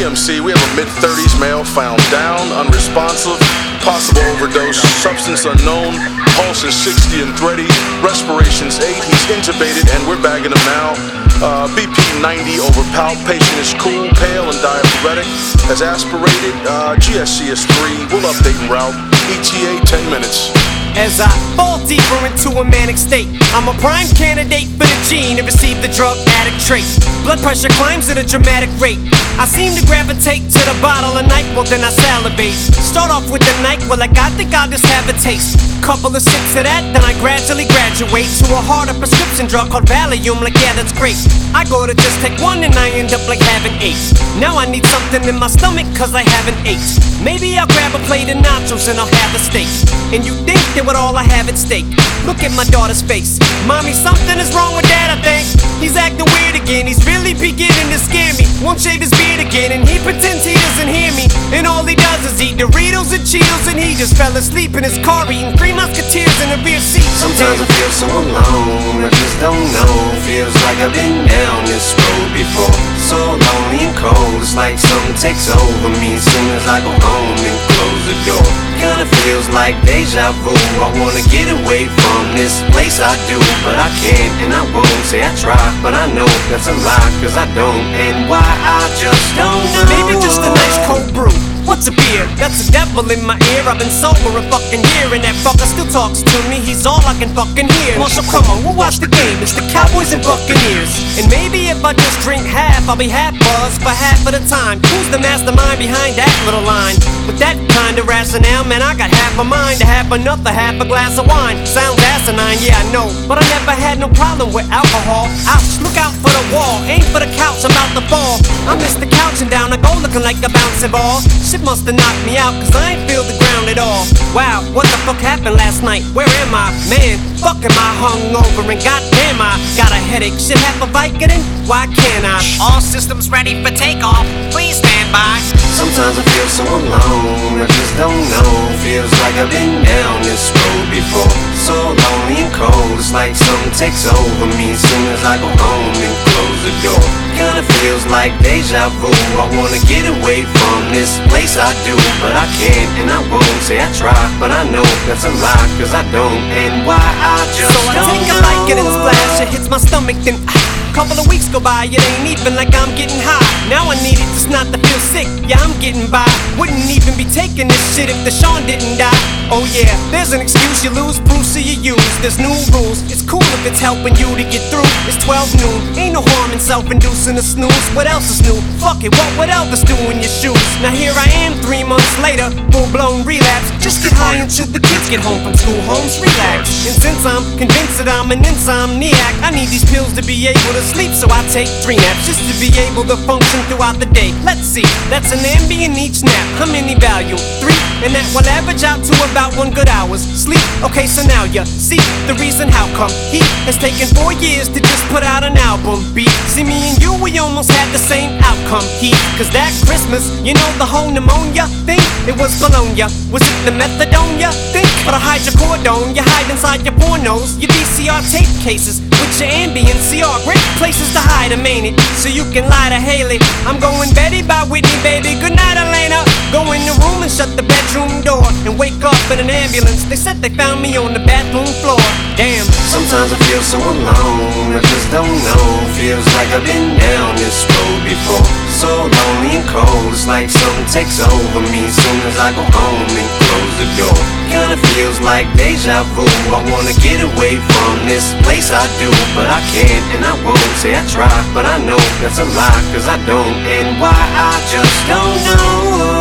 EMC, we have a mid-30s male found down, unresponsive, possible overdose, substance unknown, pulse is 60 and thready, respiration's 8, he's intubated and we're bagging him now. BP 90 over palp, patient is cool, pale and diaphoretic, has aspirated, GSC is 3, we'll update en route, ETA 10 minutes. As I fall deeper into a manic state, I'm a prime candidate for the gene to receive the drug addict trait. Blood pressure climbs at a dramatic rate. I seem to gravitate to the bottle of night, well then I salivate. Start off with the night, well I think I'll just have a taste. Couple of sips of that, then I gradually graduate to a harder prescription drug called Valium, like yeah that's great. I go to just take one and I end up like having 8. Now I need something in my stomach cause I haven't ate. Maybe I'll grab a plate of nachos and I'll have a steak. And you think that with all I have at stake, look at my daughter's face. Mommy, something is wrong with dad, I think. He's acting weird again, he's really beginning to scare me. Won't shave his beard again and he pretends he doesn't hear me. And all he does is eat Doritos and Cheetos, and he just fell asleep in his car eating 3 Musketeers in the rear seat. Sometimes I feel so alone, I just don't know. Feels like I've been down this road before. So lonely and cold, it's like something takes over me as soon as I go home and close the door. Kinda feels like deja vu, I wanna get away from this place I do, but I can't and I won't. Say I try, but I know that's a lie, cause I don't. And why I just don't know. Maybe just a nice cold brew. What's a beer? That's a devil in my ear. I've been sober a fucking year and that fucker still talks to me. He's all I can fucking hear. Marshall, come on, we'll watch the game. It's the Cowboys and Buccaneers. And maybe if I just drink half, I'll be half buzzed for half of the time. Who's the mastermind behind that little line? With that kind of rationale, man, I got half a mind to have another half a glass of wine. Sounds asinine, yeah I know, but I never had no problem with alcohol. Ouch, look out for the wall, aim for the couch, I'm about to fall. I miss the couch and down I go looking like a bouncing ball. Shit must've knocked me out cause I ain't feel the ground at all. Wow, what the fuck happened last night? Where am I? Man, fuck am I hungover and goddamn I got a headache. Should have a Vicodin? Why can't I? All systems ready for takeoff, please stand by. Sometimes I feel so alone, I just don't know. Feels like I've been down this road before. So lonely and cold, it's like something takes over me as soon as I go home and close the door. Kinda feels like deja vu, I wanna get away from this place I do, but I can't and I won't. Say I try, but I know that's a lie, cause I don't. And why I just so I don't take a know. Vicodin splash, it hits my stomach, then couple of weeks go by, it ain't even like I'm getting high. Now I need it just not to feel sick, yeah I'm getting by. Wouldn't even be taking this shit if the Sean didn't die. Oh yeah, there's an excuse, you lose, Bruce, or you use. There's new rules, it's cool if it's helping you to get through. It's 12 noon, ain't no harm in self-inducing a snooze. What else is new? Fuck it, what would Elvis do in your shoes? Now here I am 3 months later, full-blown relapse. Just get high until the kids get home from school, homes relax. And since I'm convinced that I'm an insomniac, I need these pills to be able to sleep, so I take 3 naps just to be able to function throughout the day. Let's see, that's an Ambien each nap. How many value? 3, and that will average out to about 1 good hour's sleep. Okay, so now you see the reason how come he has taken 4 years to just put out an album. Beat, see me and you, we almost had the same outcome. Cause that Christmas, you know the whole pneumonia thing? It was Bologna. Was it the methadone you think? Or the hydrocodone you hide inside your pornos? Your VCR tape cases with your Ambien CR. Great places to hide them, ain't it? So you can lie to Haley. I'm going Betty by Whitney, baby. Good night, Elena. Go in the room and shut the bedroom door and wake up in an ambulance. They said they found me on the bathroom floor. Damn. Sometimes I feel so alone, I just don't know. Feels like I've been down this road before. So lonely and cold, it's like something takes over me as soon as I go home and close the door. Kinda feels like deja vu, I wanna get away from this place I do, but I can't and I won't. Say I try, but I know that's a lie, cause I don't. And why I just don't know.